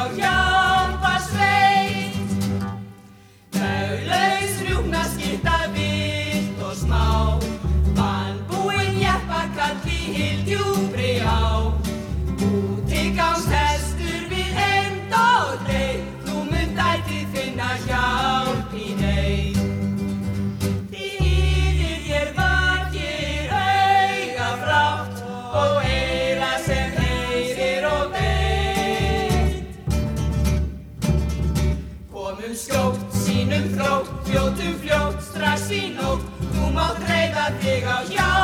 á hjálparsveit. Tauglaus rjúpnaskipta vilt og smá, vanbúinn jeppakall í hyldjúpri á. Útigangshestur við hefnd og dreif, þú munt ætíð finna hjálp í neyð. Því yfir þér vakir auga frátt og eyra sem heyrir og veit. Komum skjótt, sýnum þrótt, fljótum fljótt, strax í nótt, þú mátt reiða þig á hjálp.